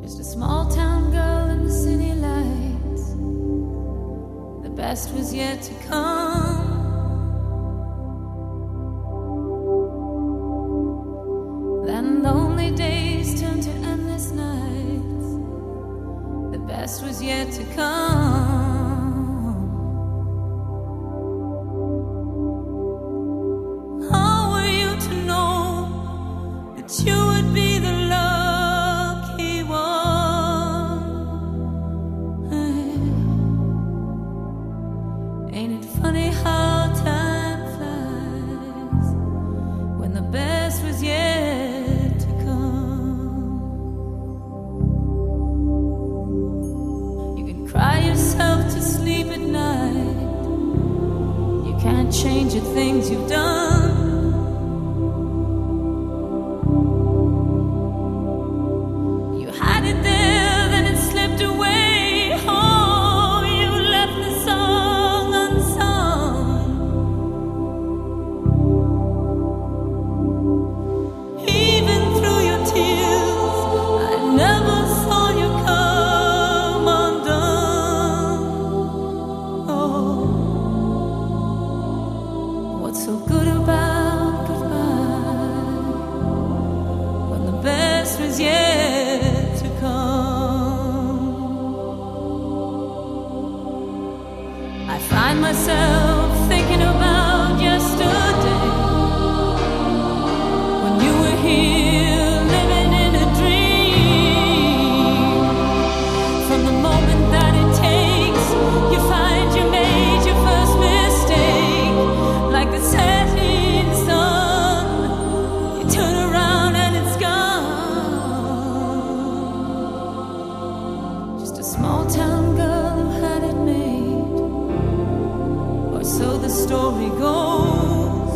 Just a small town girl in the city lights. The best was yet to come. Then lonely days turned to endless nights. The best was yet to come. How were you to know that you would be the lucky one? Ain't it funny how time flies when the best was yet to come? You can cry yourself to sleep at night. You can't change the things you've done. You had it there, then it slipped away. Oh, you left the song unsung. Even through your tears, I never saw you come undone. Oh, what's so good about goodbye when the best was yet to come? I find myself thinking about yesterday when you were here living in a dream. From the moment that it takes, you find you made your first mistake. Like the setting sun, you turn around and it's gone. Just a small town girl who had it made, or so the story goes.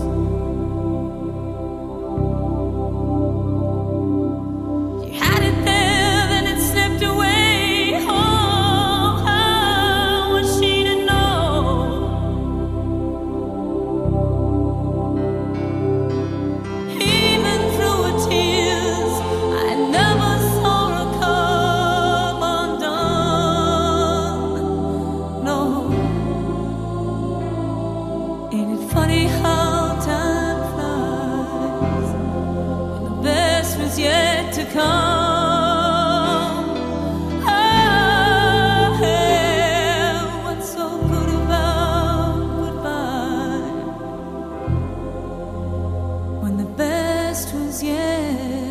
You had it there, then it slipped away. Oh, how was she to know? Even through her tears, I never saw her come undone. No. Ain't it funny how time flies when the best was yet to come? Oh, yeah, what's so good about goodbye when the best was yet